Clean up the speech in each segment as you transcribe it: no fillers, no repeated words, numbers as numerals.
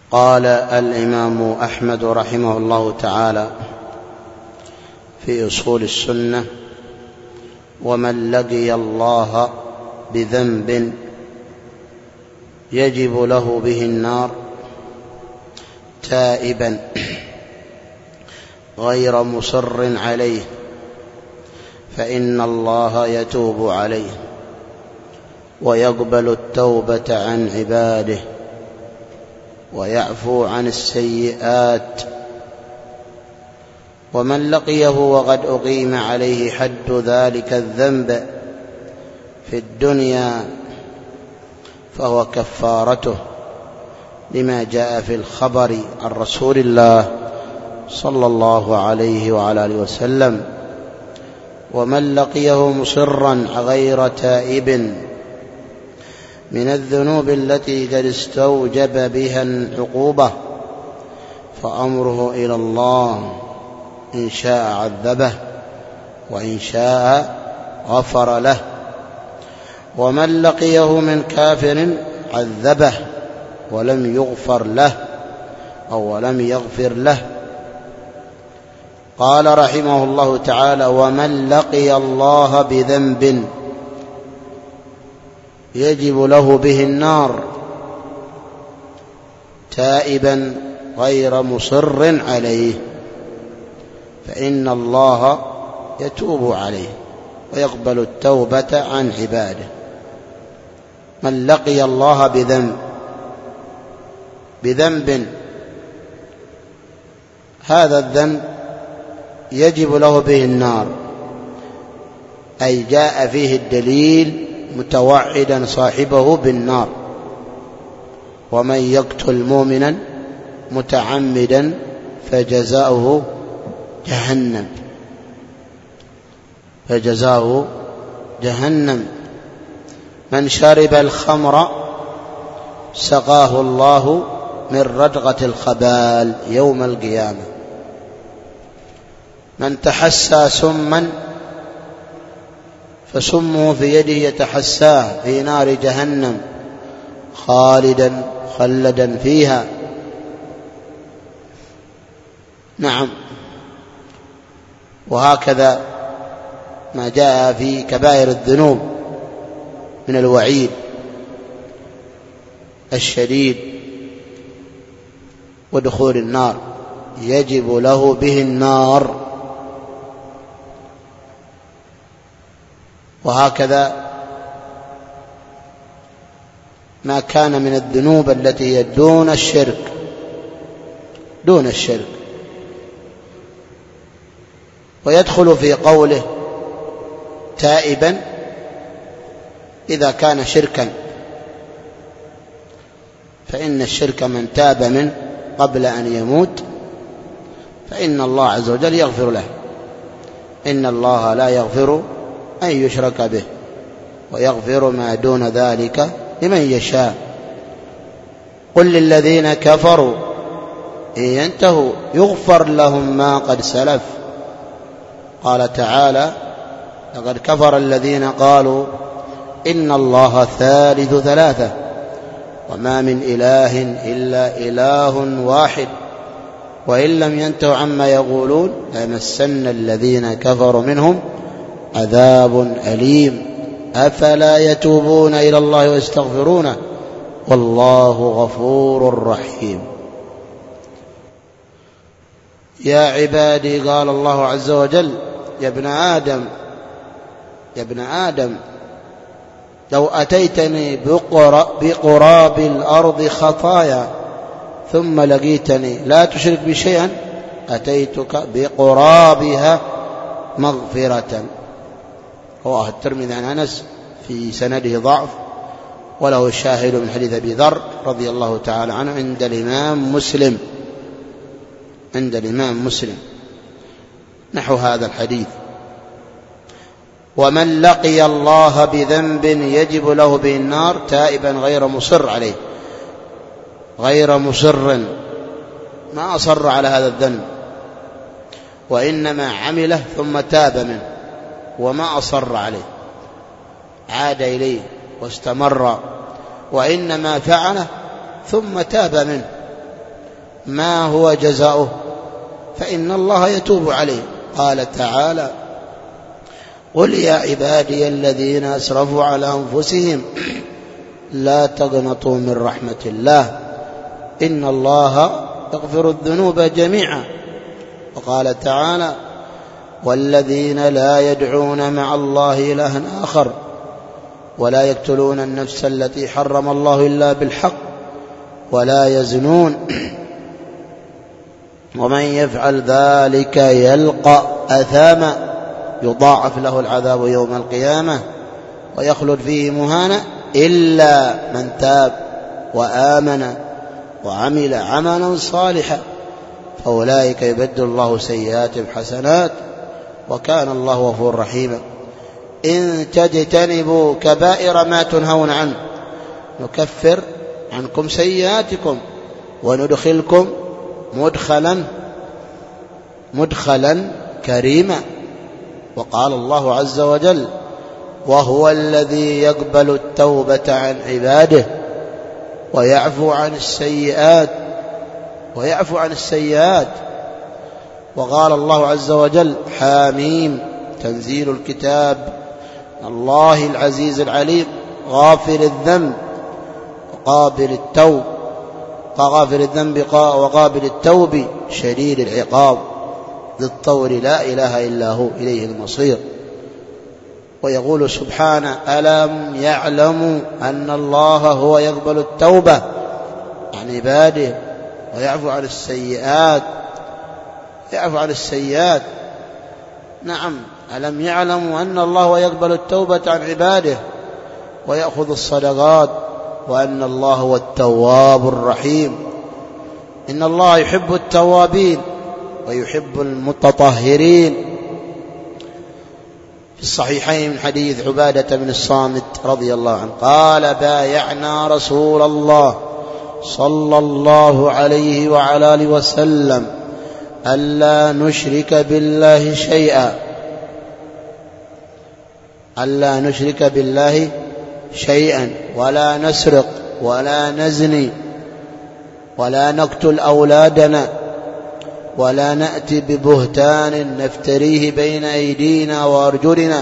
قال الإمام أحمد رحمه الله تعالى في أصول السنة: ومن لقي الله بذنب يجب له به النار تائبا غير مصر عليه فإن الله يتوب عليه ويقبل التوبة عن عباده ويعفو عن السيئات. ومن لقيه وقد أقيم عليه حد ذلك الذنب في الدنيا فهو كفارته لما جاء في الخبر عن رسول الله صلى الله عليه وعلى آله وسلم: ومن لقيه مصرا غير تائب من الذنوب التي قد استوجب بها العقوبة فأمره إلى الله، إن شاء عذبه وإن شاء غفر له. ومن لقيه من كافر عذبه ولم يغفر له أو ولم يغفر له. قال رحمه الله تعالى: ومن لقي الله بذنب يجب له به النار تائبا غير مصر عليه فإن الله يتوب عليه ويقبل التوبة عن عباده. من لقي الله بذنب هذا الذنب يجب له به النار، أي جاء فيه الدليل متوعدا صاحبه بالنار: ومن يقتل مؤمنا متعمدا فجزاؤه جهنم. من شرب الخمر سقاه الله من ردغة الخبال يوم القيامة. من تحسى سما فسمه في يده يتحساه في نار جهنم خلدا فيها. نعم. وهكذا ما جاء في كبائر الذنوب من الوعيد الشديد ودخول النار يجب له به النار. وهكذا ما كان من الذنوب التي هي دون الشرك. ويدخل في قوله تائبا إذا كان شركا، فإن الشرك من تاب منه قبل أن يموت فإن الله عز وجل يغفر له. إن الله لا يغفر أن يشرك به ويغفر ما دون ذلك لمن يشاء. قل للذين كفروا إن ينتهوا يغفر لهم ما قد سلف. قال تعالى: لقد كفر الذين قالوا إن الله ثالث ثلاثة وما من إله إلا إله واحد وإن لم ينتهوا عما يقولون ليمسن الذين كفروا منهم عذاب أليم أفلا يتوبون إلى الله ويستغفرونه والله غفور رحيم. يا عبادي، قال الله عز وجل: يا ابن آدم لو أتيتني بقراب الأرض خطايا ثم لقيتني لا تشرك بي شيئا أتيتك بقرابها مغفرة. رواه الترمذي عن أنس في سنده ضعف، وله شاهد من حديث أبي ذر رضي الله تعالى عنه عند الإمام مسلم نحو هذا الحديث: ومن لقي الله بذنب يجب له به النار تائبا غير مصر عليه. غير مصر، ما أصر على هذا الذنب وإنما عمله ثم تاب منه وما أصر عليه، عاد إليه واستمر، وإنما فعله ثم تاب منه ما هو جزاؤه؟ فإن الله يتوب عليه. قال تعالى: قل يا عبادي الذين أسرفوا على أنفسهم لا تقنطوا من رحمة الله إن الله يغفر الذنوب جميعا. وقال تعالى: والذين لا يدعون مع الله إلها آخر ولا يقتلون النفس التي حرم الله إلا بالحق ولا يزنون ومن يفعل ذلك يلقى أثاما يضاعف له العذاب يوم القيامة ويخلد فيه مهانا إلا من تاب وآمن وعمل عملا صالحا فأولئك يبدل الله سيئاتهم حسنات وكان الله غفورا رحيما. إن تجتنبوا كبائر ما تنهون عنه نكفر عنكم سيئاتكم وندخلكم مدخلا كريما. وقال الله عز وجل: وهو الذي يقبل التوبة عن عباده ويعفو عن السيئات. وقال الله عز وجل: حاميم تنزيل الكتاب الله العزيز العليم غافر الذنب وقابل التوب شديد العقاب ذي الطول لا إله إلا هو إليه المصير. ويقول سبحانه: ألم يعلموا أن الله هو يقبل التوبة عن عباده ويعفو عن السيئات. نعم، ألم يعلموا أن الله هو يقبل التوبة عن عباده ويأخذ الصدقات وأن الله هو التواب الرحيم. إن الله يحب التوابين ويحب المتطهرين. في الصحيحين من حديث عبادة بن الصامت رضي الله عنه قال: بايعنا رسول الله صلى الله عليه وعلى آله وسلم ألا نشرك بالله شيئا ولا نسرق ولا نزني ولا نقتل أولادنا ولا نأتي ببهتان نفتريه بين أيدينا وأرجلنا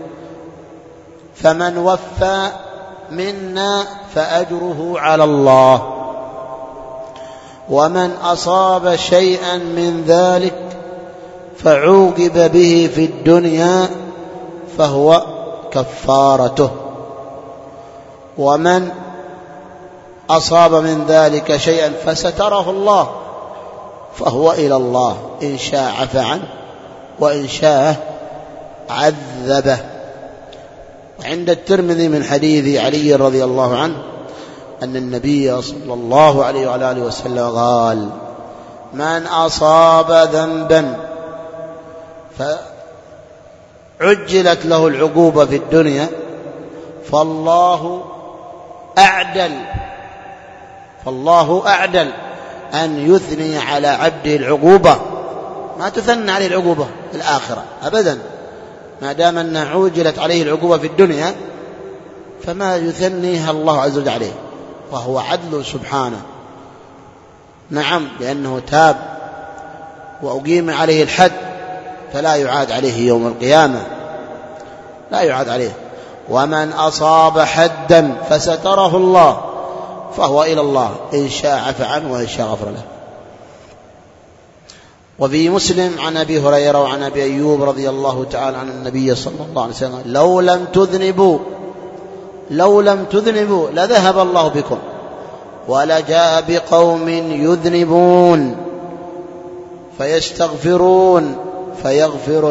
فمن وفى منا فأجره على الله ومن أصاب شيئا من ذلك فعوقب به في الدنيا فهو كفارته ومن أصاب من ذلك شيئا فستره الله فهو إلى الله إن شاء عفى عنه وإن شاء عذبه. وعند الترمذي من حديث علي رضي الله عنه أن النبي صلى الله عليه وعلى آله وسلم قال: من أصاب ذنبا فعجلت له العقوبة في الدنيا فالله أعدل أن يثني على عبده العقوبة. ما تثنى عليه العقوبة في الآخرة أبدا، ما دام أنها عجلت عليه العقوبة في الدنيا فما يثنيها الله عز وجل عليه، وهو عدل سبحانه. نعم، لأنه تاب وأقيم عليه الحد فلا يعاد عليه يوم القيامة، لا يعاد عليه. ومن أصاب حدا فستره الله فهو إلى الله إن شاء عفى عنه وإن شاء غفر له. وفي مسلم عن أبي هريرة وعن أبي أيوب رضي الله تعالى عن النبي صلى الله عليه وسلم: لو لم تذنبوا لذهب الله بكم ولجاء بقوم يذنبون فيستغفرون فيغفر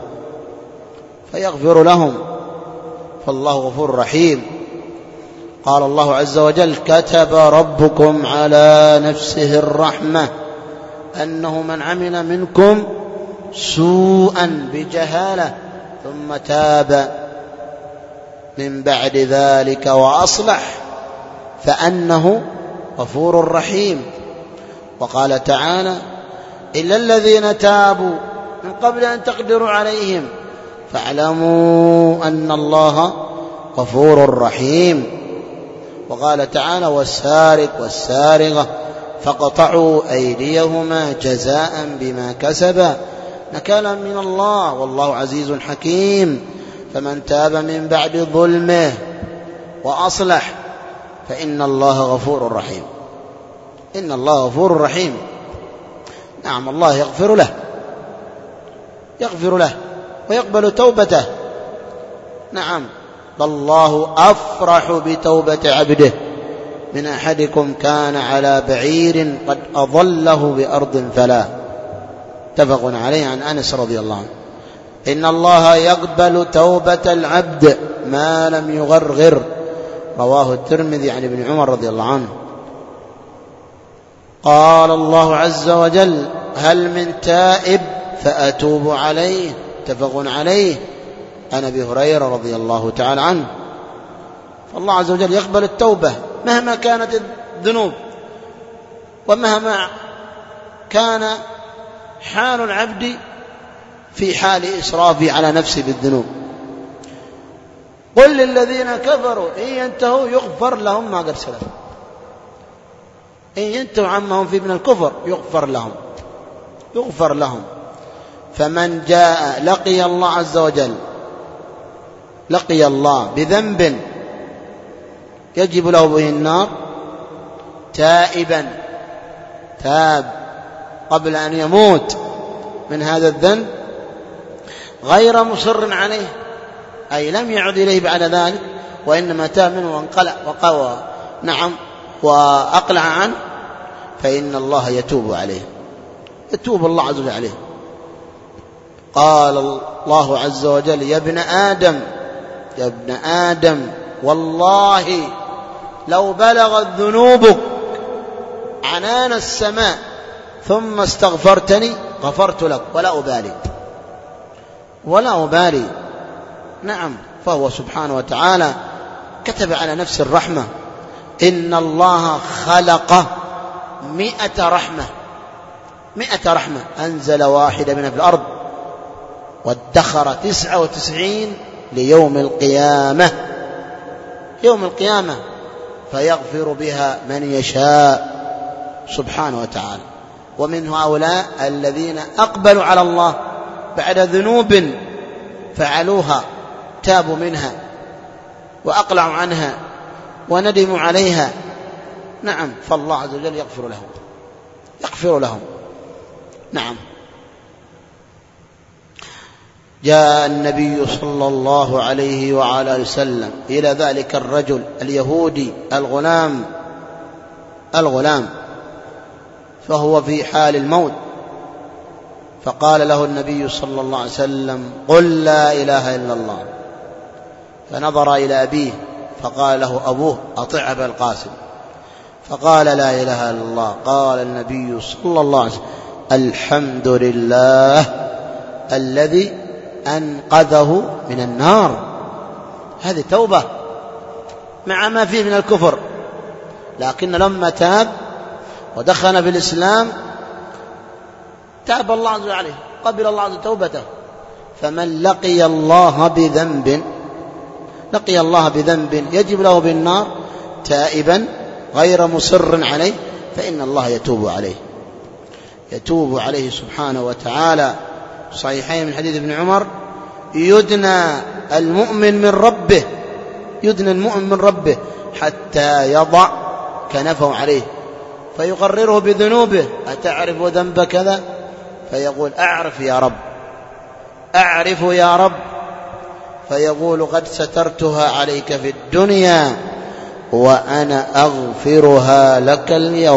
لهم فالله غفور رحيم. قال الله عز وجل: كتب ربكم على نفسه الرحمة أنه من عمل منكم سوءا بجهالة ثم تاب من بعد ذلك وأصلح فأنه غفور رحيم. وقال تعالى: إلا الذين تابوا من قبل أن تقدروا عليهم فاعلموا أن الله غفور رحيم. وقال تعالى: والسارق والسارقة فاقطعوا أيديهما جزاء بما كسبا نكالا من الله والله عزيز حكيم. فمن تاب من بعد ظلمه وأصلح فإن الله غفور رحيم. إن الله غفور رحيم. نعم، الله يغفر له ويقبل توبته. نعم، فالله أفرح بتوبة عبده من أحدكم كان على بعير قد أضله بأرض فلا. اتفق عليه عن أنس رضي الله عنه. إن الله يقبل توبة العبد ما لم يغرغر. رواه الترمذي عن ابن عمر رضي الله عنه. قال الله عز وجل: هل من تائب فأتوب عليه. اتفق عليه عن أبي هريرة رضي الله تعالى عنه. فالله عز وجل يقبل التوبة مهما كانت الذنوب ومهما كان حال العبد في حال إسرافه على نفسه بالذنوب. قل للذين كفروا إن ينتهوا يغفر لهم ما قد سلف. إن ينتهوا عما هم فيه من الكفر يغفر لهم. فمن جاء لقي الله عز وجل بذنب يجب له به النار تائبا تاب قبل أن يموت من هذا الذنب غير مصر عليه، أي لم يعد إليه بعد ذلك، وإنما تاب منه وانقلع وقوى وأقلع عنه، فإن الله يتوب عليه، يتوب الله عز وجل عليه. قال الله عز وجل: يا ابن آدم والله لو بلغت ذنوبك عنان السماء ثم استغفرتني غفرت لك ولا أبالي. نعم، فهو سبحانه وتعالى كتب على نفس الرحمة. إن الله خلق 100 رحمة أنزل واحدة منها في الأرض وادخر 99 ليوم القيامة، فيغفر بها من يشاء سبحانه وتعالى. ومن هؤلاء الذين أقبلوا على الله بعد ذنوب فعلوها، تابوا منها وأقلعوا عنها وندموا عليها. نعم، فالله عز وجل يغفر لهم. نعم. جاء النبي صلى الله عليه وعلى وسلم إلى ذلك الرجل اليهودي الغلام فهو في حال الموت، فقال له النبي صلى الله عليه وسلم: قل لا إله إلا الله. فنظر إلى أبيه فقال له أبوه: أطع أبا القاسم. فقال: لا إله إلا الله. قال النبي صلى الله عليه وسلم: الحمد لله الذي أنقذه من النار. هذه توبة مع ما فيه من الكفر، لكن لما تاب ودخل بالإسلام تاب الله عز وجل عليه، قبل الله عز وجل توبته. فمن لقي الله بذنب يجب له بالنار تائبا غير مصر عليه، فإن الله يتوب عليه سبحانه وتعالى. صحيحين من حديث ابن عمر: يدنى المؤمن من ربه حتى يضع كنفه عليه فيقرره بذنوبه: أتعرف ذنب كذا؟ فيقول: أعرف يا رب. فيقول: قد سترتها عليك في الدنيا وأنا أغفرها لك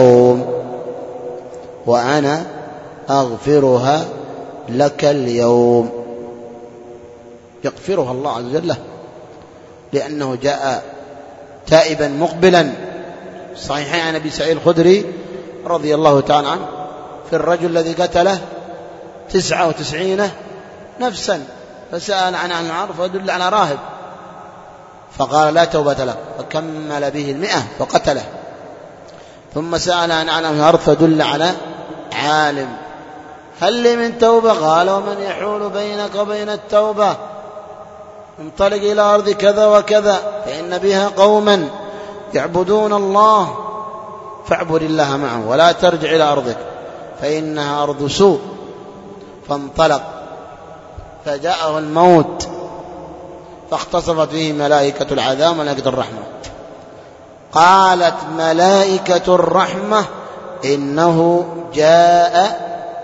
اليوم. يغفرها الله عز وجل لأنه جاء تائبا مقبلا. صحيحين عن أبي سعيد الخدري رضي الله تعالى عنه في الرجل الذي قتله 99 نفسا، فسأل عن النار فدل على راهب فقال: لا توبة له، فكمل به 100 فقتله. ثم سأل عن النار فدل على عالم. هل لي من توبة؟ قال: ومن يحول بينك وبين التوبة؟ انطلق إلى أرض كذا وكذا فإن بها قوما يعبدون الله فاعبد الله معه ولا ترجع إلى أرضك فإنها أرض سوء. فانطلق فجاءه الموت فاختصفت فيه ملائكة العذاب وملائكة الرحمة. قالت ملائكة الرحمة إنه جاء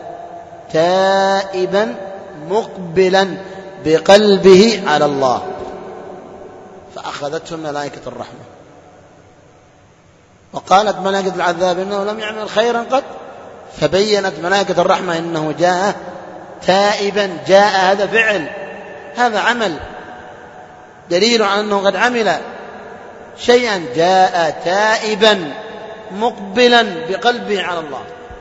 تائبا مقبلا بقلبه على الله، فأخذته ملائكة الرحمة. وقالت ملائكة العذاب إنه لم يعمل خيرا قد، فبينت ملائكة الرحمة إنه جاء تائبا. جاء هذا فعل، هذا عمل، دليل على أنه قد عمل شيئا. جاء تائبا مقبلا بقلبه على الله،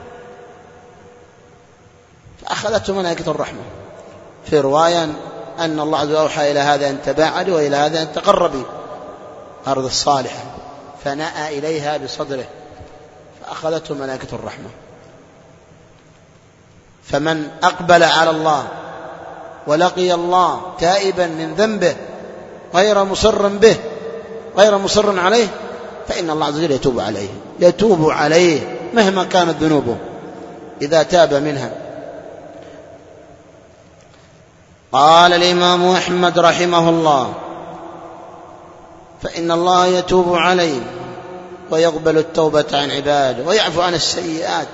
فأخذته ملائكة الرحمة. في رواية أن الله عز وجل أوحى إلى هذا أن تباعد وإلى هذا أن تقربي أرض الصالحة، فنأى إليها بصدره فأخذته ملائكة الرحمة. فمن أقبل على الله ولقي الله تائبا من ذنبه غير مصر به غير مصر عليه فإن الله عز وجل يتوب عليه مهما كانت ذنوبه إذا تاب منها. قال الإمام أحمد رحمه الله: فإن الله يتوب عليه ويقبل التوبة عن عباده ويعفو عن السيئات.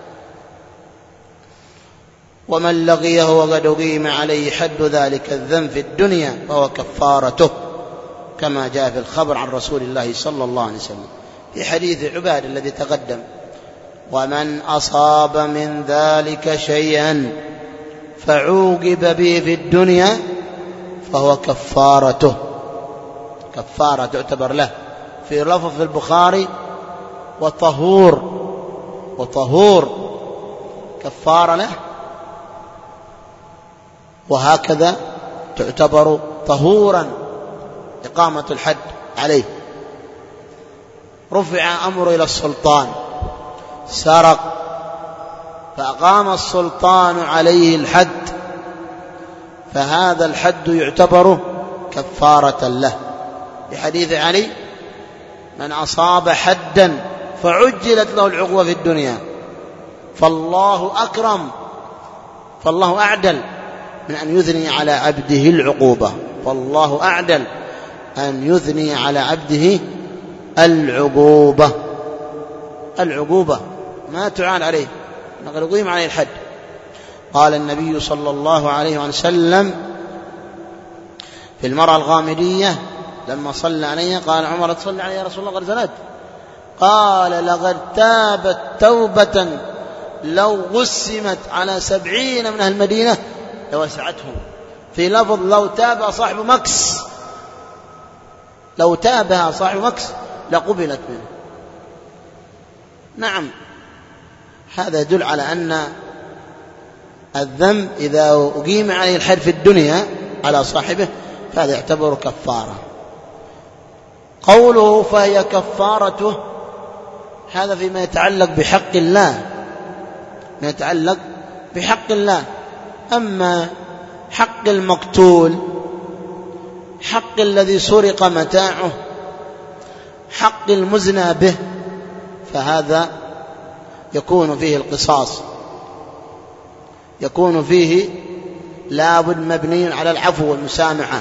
ومن لقيه وقد أقيم عليه حد ذلك الذنب في الدنيا فهو كفارته، كما جاء في الخبر عن رسول الله صلى الله عليه وسلم في حديث عباد الذي تقدم: ومن أصاب من ذلك شيئا فعوقب به في الدنيا فهو كفارته. كفارة تعتبر له. في لفظ في البخاري: وطهور كفارة له، وهكذا تعتبر طهورا إقامة الحد عليه. رفع أمر إلى السلطان، سرق فأقام السلطان عليه الحد، فهذا الحد يعتبر كفارة له، بحديث علي: من أصاب حدا فعجلت له العقوبة في الدنيا فالله أكرم، فالله أعدل من أن يثني على عبده العقوبة. فالله أعدل أن يثني على عبده العقوبة ما تعان عليه، نقل يقيم عليه الحد. قال النبي صلى الله عليه وسلم في المرأة الغامدية لما صلى عليها، قال عمر: تصلي علي يا رسول الله قد زنت؟ قال: لقد تابت توبة لو قسمت على 70 من أهل المدينة لوسعتهم. في لفظ: لو تاب صاحب مكس، لو تابها صاحب مكس لقبلت منه. نعم، هذا يدل على أن الذنب إذا أقيم عليه الحد في الدنيا على صاحبه فهذا يعتبر كفارة. قوله فهي كفارته، هذا فيما يتعلق بحق الله، ما يتعلق بحق الله. أما حق المقتول، حق الذي سرق متاعه، حق المزنى به، فهذا يكون فيه القصاص، يكون فيه لابد مبني على العفو والمسامحة.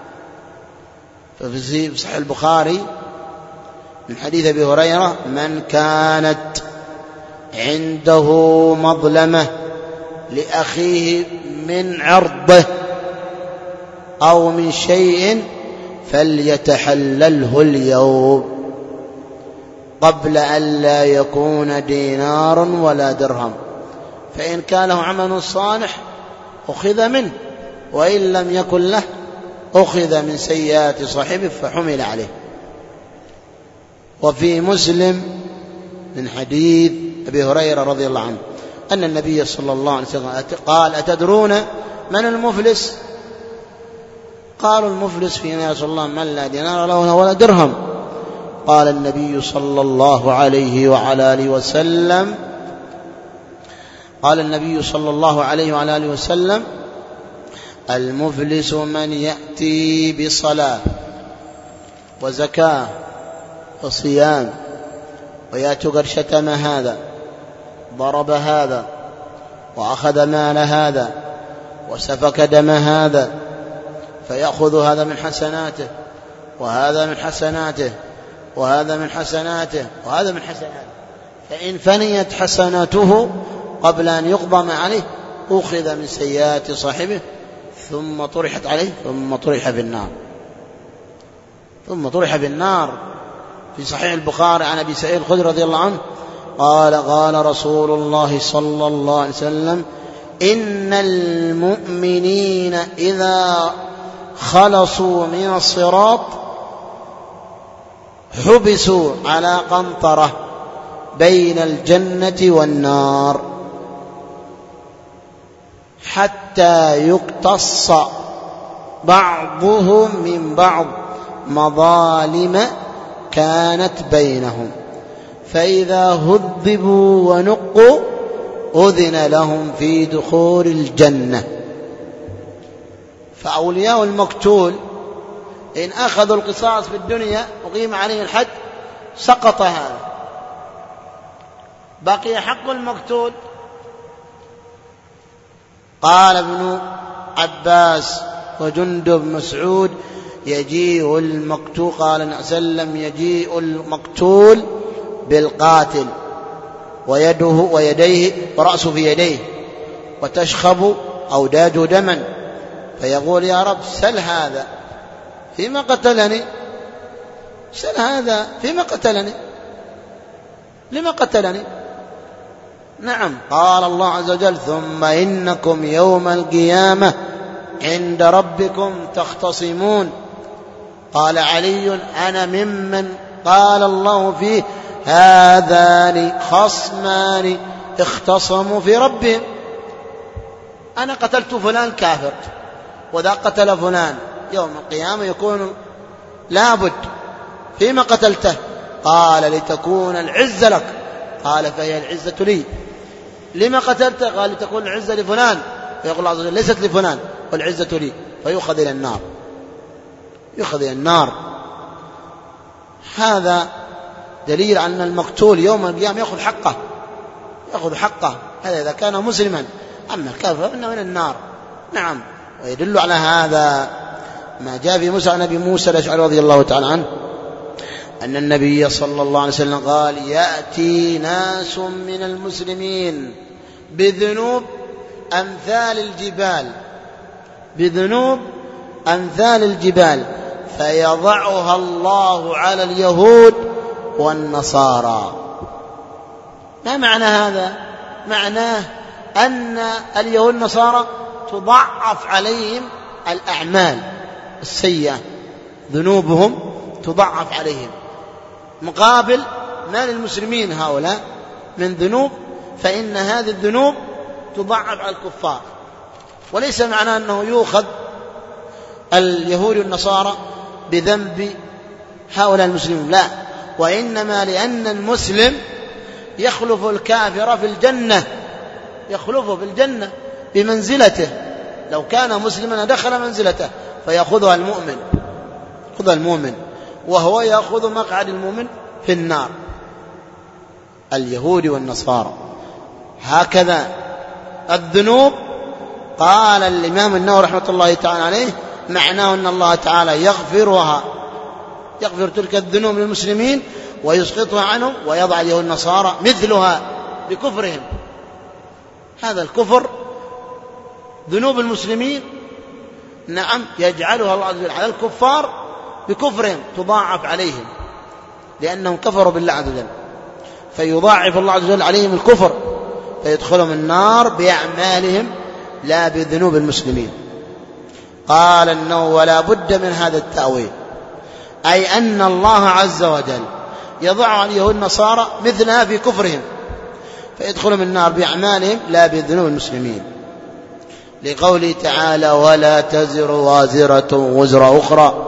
ففي صحيح البخاري من حديث أبي هريرة: من كانت عنده مظلمة لأخيه من عرضه أو من شيء فليتحلله اليوم قبل أن لا يكون دينار ولا درهم، فإن كان له عمل صالح أخذ منه، وإن لم يكن له أخذ من سيئات صاحبه فحمل عليه. وفي مسلم من حديث أبي هريرة رضي الله عنه أن النبي صلى الله عليه وسلم قال: أتدرون من المفلس؟ قالوا: المفلس فينا يا رسول الله من لا دينار له ولا درهم. قال النبي صلى الله عليه وعلى آله وسلم المفلس من يأتي بصلاة وزكاة وصيام ويأتي قد شتم هذا، ضرب هذا، وأخذ مال هذا، وسفك دم هذا، فيأخذ هذا من حسناته، وهذا من حسناته، وهذا من حسناته، وهذا من حسناته، فإن فنيت حسناته قبل أن يقضى ما عليه أخذ من سيئات صاحبه ثم طرحت عليه، ثم طرح في النار. ثم طرح في النار. في صحيح البخاري عن أبي سعيد الخدري رضي الله عنه قال: قال رسول الله صلى الله عليه وسلم: إن المؤمنين إذا خلصوا من الصراط حبسوا على قنطرة بين الجنة والنار حتى يقتص بعضهم من بعض مظالم كانت بينهم، فإذا هذبوا ونقوا أذن لهم في دخول الجنة. فأولياء المقتول إن أخذوا القصاص في الدنيا وقيم عليه الحد سقط هذا، بقي حق المقتول. قال ابن عباس وجندب مسعود: يجيء المقتول، قال النبي صلى الله عليه وسلم: يجيء المقتول بالقاتل ويده ويديه ورأسه في يديه وتشخب أوداجه دما، فيقول: يا رب سل هذا فيما قتلني، سل هذا فيما قتلني، لما قتلني؟ نعم. قال الله عز وجل: ثم إنكم يوم القيامة عند ربكم تختصمون. قال علي: أنا ممن قال الله فيه: هذان خصمان اختصموا في ربهم. أنا قتلت فلان كافر، وذا قتل فلان، يوم القيامة يكون لابد. فيما قتلته؟ قال: لتكون العزة لك. قال: فهي العزة لي. لما قتلته؟ قال: لتكون العزة لفلان. فيقول الله عز وجل: ليست لفلان والعزة لي، فيؤخذ إلى النار، يؤخذ إلى النار. هذا دليل على أن المقتول يوم القيامة يأخذ حقه، يأخذ حقه. هذا إذا كان مسلما، أما الكافر فإنه من النار. نعم. ويدل على هذا ما جاء في موسى عن أبي موسى الأشعري رضي الله تعالى عنه أن النبي صلى الله عليه وسلم قال: يأتي ناس من المسلمين بذنوب أمثال الجبال، بذنوب أمثال الجبال، فيضعها الله على اليهود والنصارى. ما معنى هذا؟ معناه أن اليهود والنصارى تضعف عليهم الأعمال السيئة، ذنوبهم تضعف عليهم، مقابل ما للمسلمين هؤلاء من ذنوب، فإن هذه الذنوب تضعف على الكفار. وليس معناه أنه يؤخذ اليهود والنصارى بذنب هؤلاء المسلمين، لا، وإنما لأن المسلم يخلف الكافر في الجنة، يخلفه في الجنة بمنزلته. لو كان مسلما دخل منزلته فيأخذها المؤمن، يأخذها المؤمن، وهو يأخذ مقعد المؤمن في النار. اليهود والنصارى هكذا. الذنوب قال الإمام النووي رحمة الله تعالى عليه معناه أن الله تعالى يغفرها، يغفر تلك الذنوب للمسلمين ويسقطها عنهم، ويضع اليهود والنصارى مثلها بكفرهم. هذا الكفر ذنوب المسلمين، نعم، يجعلها الله عز وجل على الكفار بكفرهم، تضاعف عليهم لأنهم كفروا بالله عز وجل، فيضاعف الله عز وجل عليهم الكفر، فيدخلهم النار بأعمالهم لا بذنوب المسلمين. قال النووي: ولا بد من هذا التأويل، أي أن الله عز وجل يضع على اليهود النصارى مثلها في كفرهم، فيدخلهم النار بأعمالهم لا بذنوب المسلمين، لقوله تعالى: ولا تزر وازرة وزر أخرى.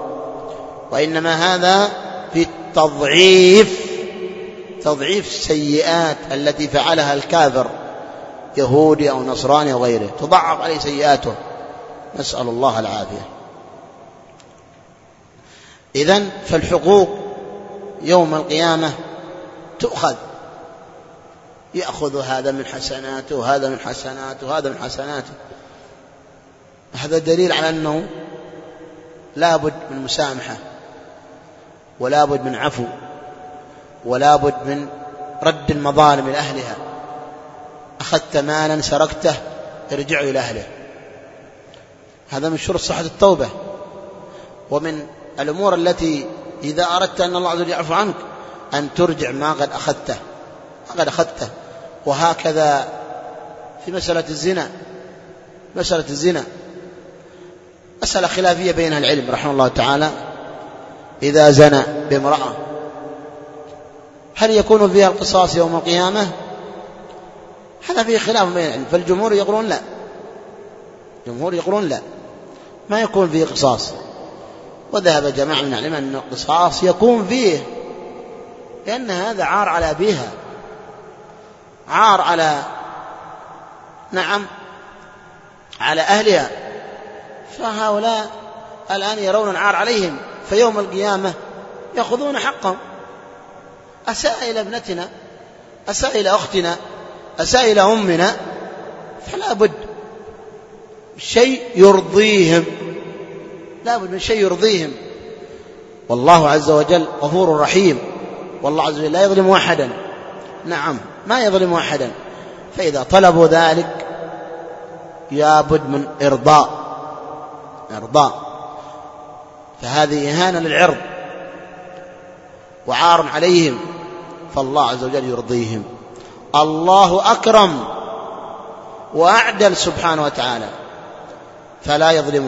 وإنما هذا في التضعيف، تضعيف السيئات التي فعلها الكافر يهودي أو نصراني أو غيره، تضعف عليه سيئاته، نسأل الله العافية. إذن فالحقوق يوم القيامة تؤخذ، يأخذ هذا من حسناته وهذا من حسناته وهذا من حسناته. هذا دليل على أنه لا بد من مسامحة، ولا بد من عفو، ولا بد من رد المظالم إلى أهلها. أخذت مالا سرقته ارجع إلى أهله، هذا من شروط صحة التوبة. ومن الأمور التي إذا أردت أن الله عز وجل يعفو عنك أن ترجع ما قد أخذته. وهكذا في مسألة الزنا مسألة خلافية بين أهل العلم رحمه الله تعالى. إذا زنى بامرأة هل يكون فيها القصاص يوم القيامة؟ هذا فيه خلاف بين العلم، فالجمهور يقولون لا، ما يكون فيه قصاص. وذهب جماعة من العلماء أن القصاص يكون فيه، لأن هذا عار على أبيها، عار على أهلها، فهؤلاء الآن يرون العار عليهم، فيوم القيامة يأخذون حقهم. أساء إلى ابنتنا، أساء إلى أختنا، أساء إلى أمنا، فلا بد شيء يرضيهم، لا بد من شيء يرضيهم. والله عز وجل غفور رحيم، والله عز وجل لا يظلم أحدا، نعم ما يظلم أحدا. فإذا طلبوا ذلك يابد من إرضاء، فهذه إهانة للعرض وعار عليهم، فالله عز وجل يرضيهم. الله أكرم وأعدل سبحانه وتعالى، فلا يظلم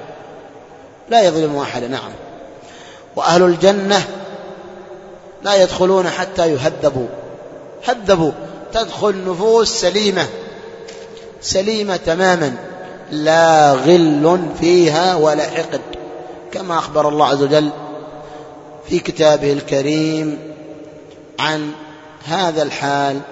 أحدا، نعم. وأهل الجنة لا يدخلون حتى يهذبوا، تدخل نفوس سليمة تماما، لا غل فيها ولا حقد، كما أخبر الله عز وجل في كتابه الكريم عن هذا الحال.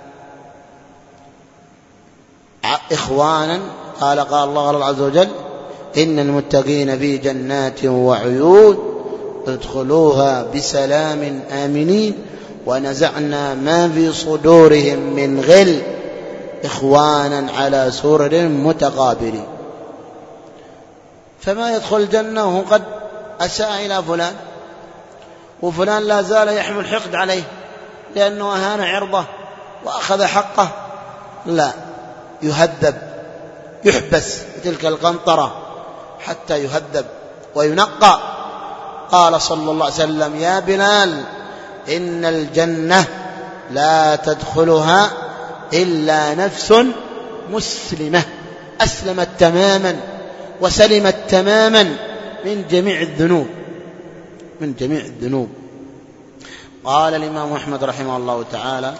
إخوانا قال الله عز وجل: إن المتقين في جنات وعيون ادخلوها بسلام آمنين ونزعنا ما في صدورهم من غل إخوانا على سرر متقابلين. فما يدخل الجنة وهو قد أساء إلى فلان، وفلان لا زال يحمل حقد عليه لأنه أهان عرضه وأخذ حقه، لا، يهذب، يحبس بتلك القنطرة حتى يهذب وينقى. قال صلى الله عليه وسلم: يا بلال، إن الجنة لا تدخلها إلا نفس مسلمة أسلمت تماما وسلمت تماما من جميع الذنوب. قال الإمام أحمد رحمه الله تعالى: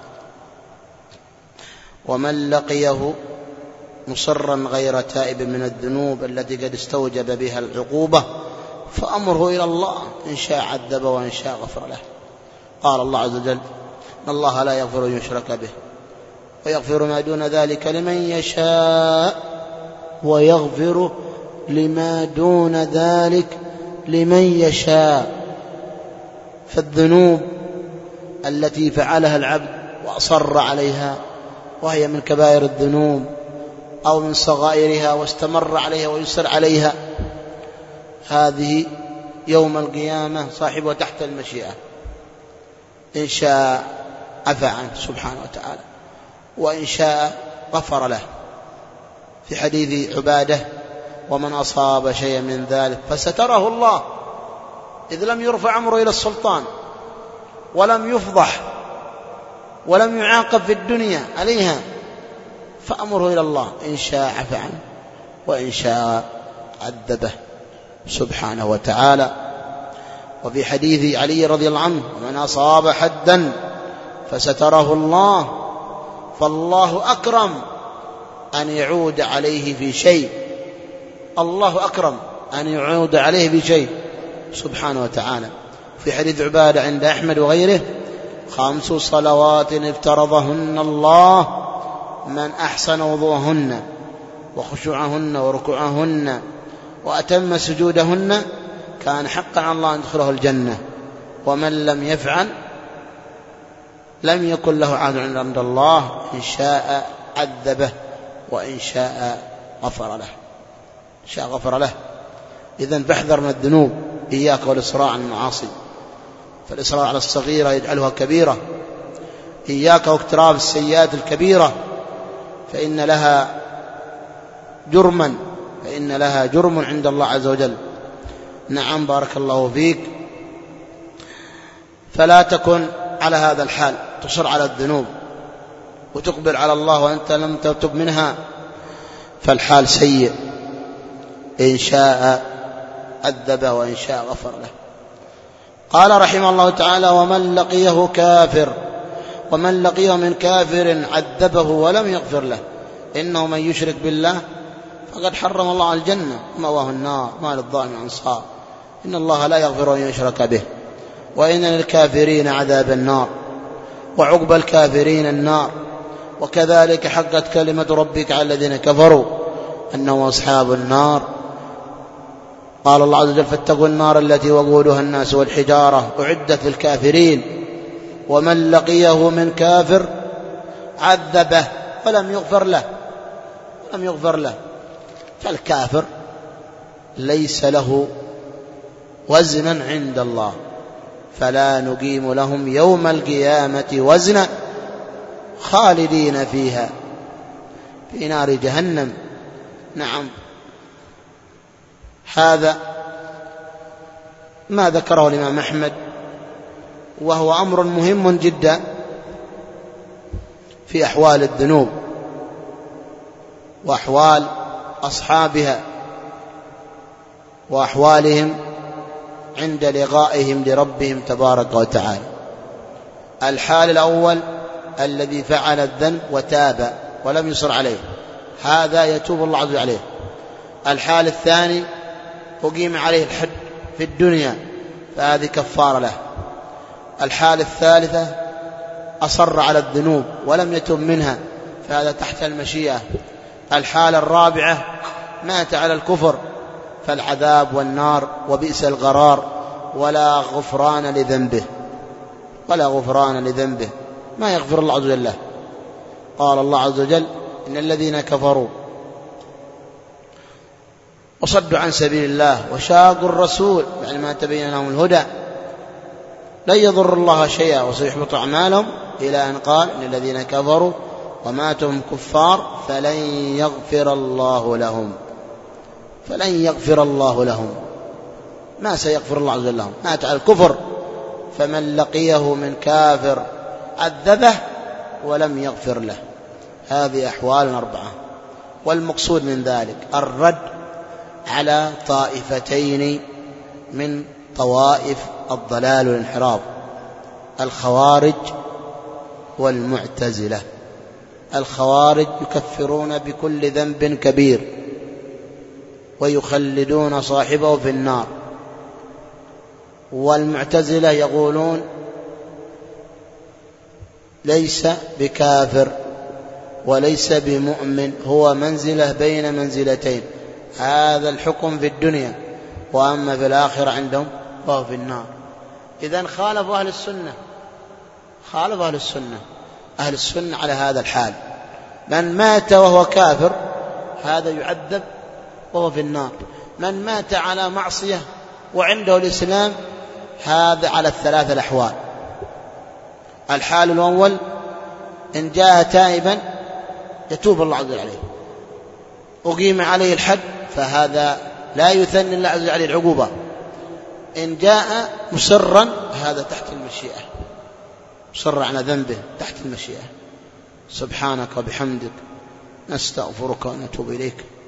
ومن لقيه مصرا غير تائب من الذنوب التي قد استوجب بها العقوبة فأمره إلى الله، إن شاء عذب وإن شاء غفر له. قال الله عز وجل: إن الله لا يغفر أن يشرك به ويغفر ما دون ذلك لمن يشاء ويغفر لما دون ذلك لمن يشاء. فالذنوب التي فعلها العبد وأصر عليها وهي من كبائر الذنوب أو من صغائرها واستمر عليها ويسر عليها، هذه يوم القيامة صاحبها تحت المشيئة، إن شاء عفى عنه سبحانه وتعالى وإن شاء غفر له. في حديث عبادة: ومن أصاب شيئا من ذلك فستره الله، إذ لم يرفع أمره إلى السلطان ولم يفضح ولم يعاقب في الدنيا عليها، فأمره إلى الله، إن شاء عفى عنه وإن شاء عذبه سبحانه وتعالى. وفي حديث علي رضي الله عنه: ومن أصاب حدا فستره الله، فالله أكرم أن يعود عليه في شيء، الله أكرم أن يعود عليه بشيء سبحانه وتعالى. في حديث عبادة عند أحمد وغيره: 5 صلوات افترضهن الله من أحسن وضوءهن وخشوعهن وركوعهن وأتم سجودهن كان حقا على الله أن يدخله الجنة، ومن لم يفعل لم يكن له عهد عند الله، إن شاء عذبه وإن شاء غفر له. إن شاء غفر له. إذن فاحذر من الذنوب، إياك والإصرار على المعاصي، فالإصرار على الصغيرة يجعلها كبيرة. إياك واقتراف السيئات الكبيرة، فإن لها جرم عند الله عز وجل. نعم، بارك الله فيك. فلا تكن على هذا الحال، تصر على الذنوب وتقبل على الله وأنت لم تتب منها، فالحال سيء. إن شاء عذبه وإن شاء غفر له. قال رحمه الله تعالى: ومن لقيه من كافر عذبه ولم يغفر له، إنه من يشرك بالله فقد حرم الله على الجنة مأواه النار ما للظالم أنصار. إن الله لا يغفر أن يشرك به، وإن للكافرين عذاب النار، وعقبى الكافرين النار. وكذلك حقت كلمة ربك على الذين كفروا أنهم أصحاب النار. قال الله عز وجل: فاتقوا النار التي وقودها الناس والحجارة أعدت للكافرين. ومن لقيه من كافر عذبه ولم يغفر له. فالكافر ليس له وزنا عند الله، فلا نقيم لهم يوم القيامة وزنا خالدين فيها في نار جهنم. نعم، هذا ما ذكره الإمام أحمد، وهو أمر مهم جدا في أحوال الذنوب وأحوال أصحابها وأحوالهم عند لقائهم لربهم تبارك وتعالى. الحال الأول الذي فعل الذنب وتاب ولم يصر عليه، هذا يتوب الله عز وجل عليه. الحال الثاني أقيم عليه الحد في الدنيا، فهذه كفارة له. الحال الثالثة أصر على الذنوب ولم يتب منها، فهذا تحت المشيئة. الحالة الرابعة مات على الكفر، فالعذاب والنار وبئس القرار، ولا غفران لذنبه، ما يغفر الله عز وجل له. قال الله عز وجل: إن الذين كفروا وصدوا عن سبيل الله وشاقوا الرسول يعني ما تبين لهم الهدى لن يضر الله شيئا وسيحبط أعمالهم، إلى أن قال: إن الذين كفروا وماتوا كفار فلن يغفر الله لهم. ما سيغفر الله عز وجل لهم، مات على الكفر. فمن لقيه من كافر عذبه ولم يغفر له. هذه أحوال 4. والمقصود من ذلك الرد على طائفتين من طوائف الضلال والانحراف: الخوارج والمعتزلة. الخوارج يكفرون بكل ذنب كبير ويخلدون صاحبه في النار، والمعتزلة يقولون ليس بكافر وليس بمؤمن، هو منزلة بين منزلتين، هذا الحكم في الدنيا، وأما في الآخرة عندهم فهو في النار. إذن خالفوا أهل السنة على هذا الحال. من مات وهو كافر هذا يعذب وهو في النار. من مات على معصية وعنده الإسلام هذا على 3 الأحوال. الحال الأول: إن جاء تائبا يتوب الله عز وجل عليه، أقيم عليه الحد، فهذا لا يثني الله عز وجل عليه العقوبة. إن جاء مصرا هذا تحت المشيئة، مصر على ذنبه تحت المشيئة. سبحانك وبحمدك نستغفرك ونتوب إليك.